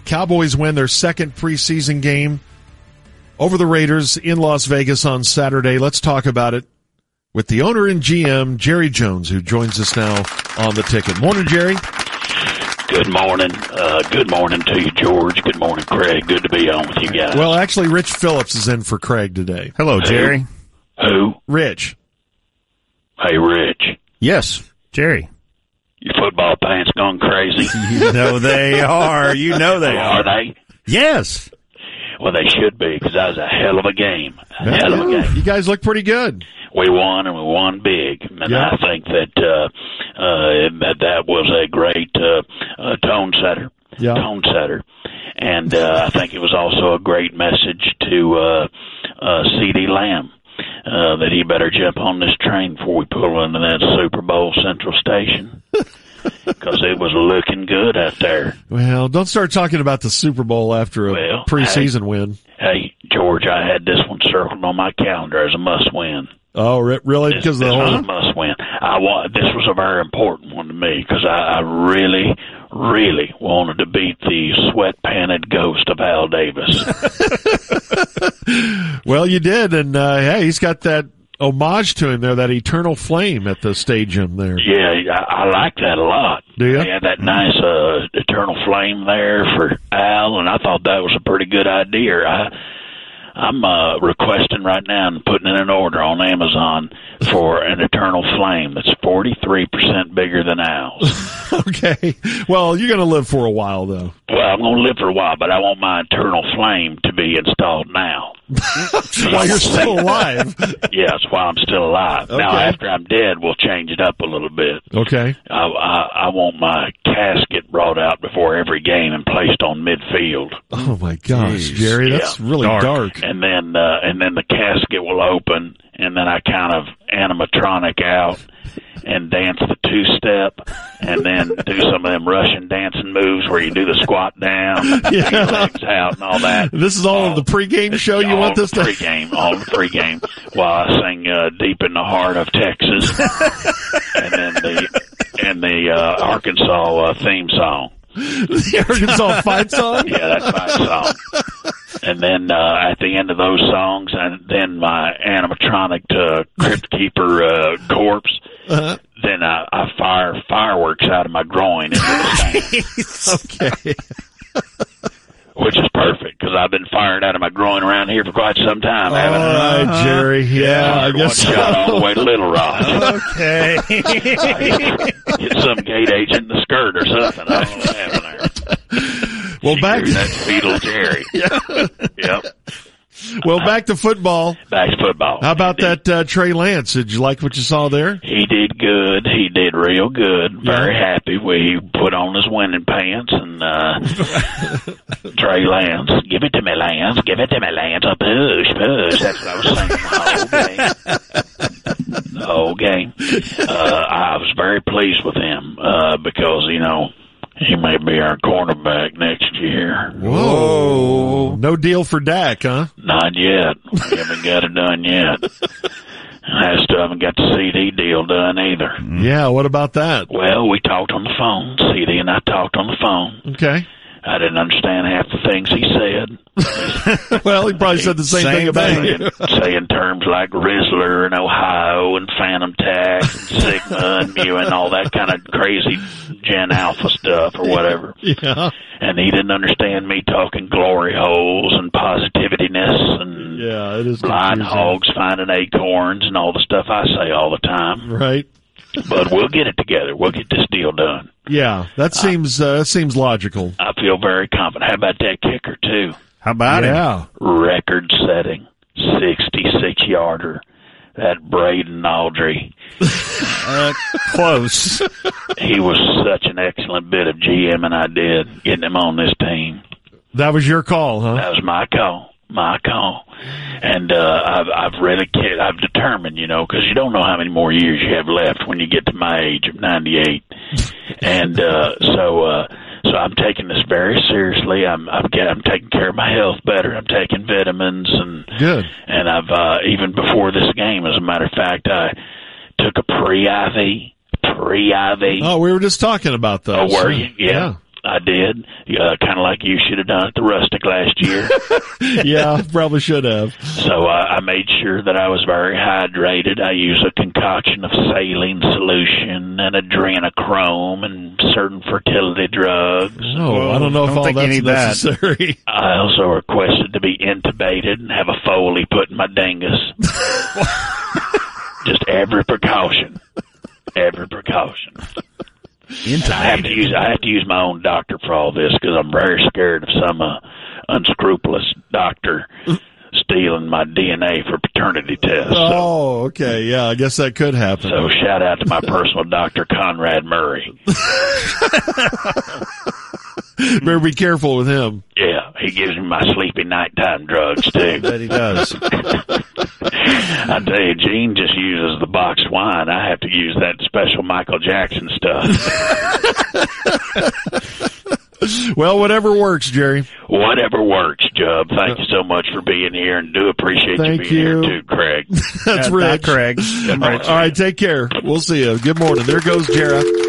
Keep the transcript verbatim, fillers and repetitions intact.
Cowboys win their second preseason game over the Raiders in Las Vegas on Saturday. Let's talk about it with the owner and G M, Jerry Jones, who joins us now on the ticket. Morning, Jerry. Good morning. Uh, good morning to you, George. Good morning, Craig. Good to be on with you guys. Well, actually, Rich Phillips is in for Craig today. Hello, Jerry. Who? Rich. Hey, Rich. Yes, Jerry. Your football pants gone crazy? You know they are. You know they are. Are they? Yes. Well, they should be, because that was a hell of a game. A Yeah, hell of a game. You guys look pretty good. We won, and we won big. And Yeah. I think that uh, uh, that, that was a great uh, uh, tone setter. Yeah. Tone setter. And uh, I think it was also a great message to uh, uh, CeeDee Lamb. Uh, that he better jump on this train before we pull into that Super Bowl Central Station, because it was looking good out there. Well, don't start talking about the Super Bowl after a Well, preseason hey, win. Hey, George, I had this one circled on my calendar as a must-win. Oh, re- really? This, Because this the was whole a must-win. I want. This was a very important one to me, because I, I really, really wanted to beat the sweat-panted ghost of Al Davis. Well, you did, and uh, hey, he's got that homage to him there, that eternal flame at the stadium there. Yeah, I, I like that a lot. Do you? They had that nice uh, eternal flame there for Al, and I thought that was a pretty good idea. I, I'm uh, requesting right now and putting in an order on Amazon for an eternal flame that's forty-three percent bigger than Al's. Okay. Well, you're going to live for a while, though. Well, I'm going to live for a while, but I want my eternal flame to be installed now. While you're still alive. Yeah, that's why I'm still alive. Okay. Now, after I'm dead, we'll change it up a little bit. Okay. I, I, I want my casket brought out before every game and placed on midfield. Oh, my gosh, Jeez. Jerry, that's Yeah. really Dark. dark. And then, uh, and then the casket will open, and then I kind of animatronic out and dance the two-step, and then do some of them Russian dancing moves where you do the squat down, Yeah. your legs out, and all that. This is all of the pregame show you all want this the to... pregame, all the pregame, while I sing uh, "Deep in the Heart of Texas," and then the and the uh, Arkansas uh, theme song. The Arkansas fight song? Yeah, that's my song. And then uh, at the end of those songs, and then my animatronic uh, Crypt Keeper uh, corpse, Uh-huh. then I, I fire fireworks out of my groin into the stand, Okay. which is perfect because I've been firing out of my groin around here for quite some time, All haven't I? right, Jerry. Yeah, I Fired guess one shot all the so. way to Little Rock. Okay. Hit some gate agent in the skirt or something. I don't know what happened there. Well, She back threw that fetal Jerry. Yep. well, back to football. Back to football. How about Indeed. that uh, Trey Lance? Did you like what you saw there? He did good. He did real good. Very happy. We put on his winning pants and uh Trey Lance. Give it to me, Lance. Give it to me, Lance. A push, push. That's what I was saying the whole game. The whole game. Uh, I was very pleased with him uh, because, you know, he may be our cornerback next year. Whoa. No deal for Dak, huh? Not yet. We haven't got it done yet. I still haven't got the C D deal done either. Yeah, what about that? Well, we talked on the phone. C D and I talked on the phone. Okay. I didn't understand half the things he said. Well, he probably said the same, Same thing about thing. you. Saying terms like Rizzler and Ohio and Phantom Tax and Sigma and Mu and all that kind of crazy Gen Alpha stuff or whatever. Yeah. And he didn't understand me talking glory holes and positivityness and Yeah, it is blind confusing. hogs finding acorns and all the stuff I say all the time. Right. But we'll get it together. We'll get this deal done. Yeah, that seems uh, that seems logical. I feel very confident. How about that kicker, too? How about it? Yeah. Record-setting sixty-six yarder. That Braden Aldry. Uh, close. He was such an excellent bit of GMing I did, getting him on this team. That was your call, huh? That was my call. My call. And uh, I've, I've really, I've determined, you know, because you don't know how many more years you have left when you get to my age of ninety-eight. And uh, so uh, so I'm taking this very seriously. I'm I'm, get, I'm taking care of my health better. I'm taking vitamins. and Good. And I've, uh, even before this game, as a matter of fact, I took a pre-I V. Pre-I V. Oh, we were just talking about those. Oh, were you? Yeah. I did, uh, kind of like you should have done at the Rustic last year. Yeah, probably should have. So uh, I made sure that I was very hydrated. I used a concoction of saline solution and adrenochrome and certain fertility drugs. Oh, I don't know if Don't all think you that's need that. necessary. I also requested to be intubated and have a Foley put in my dingus. Just every precaution. Every precaution. And I have to use I have to use my own doctor for all this because I'm very scared of some uh, unscrupulous doctor stealing my D N A for paternity tests. So, Oh, okay. Yeah, I guess that could happen. so shout out to my personal doctor, Conrad Murray. Better be careful with him. Yeah, he gives me my sleepy nighttime drugs too. That he does. I tell you, Gene just uses the boxed wine. I have to use that special Michael Jackson stuff. Well, whatever works, Jerry. Whatever works, Jub. Thank you so much for being here, and do appreciate Thank you being you. here too, Craig. That's Uh, Rich. not Craig. All right, take care. We'll see you. Good morning. There goes Jerry.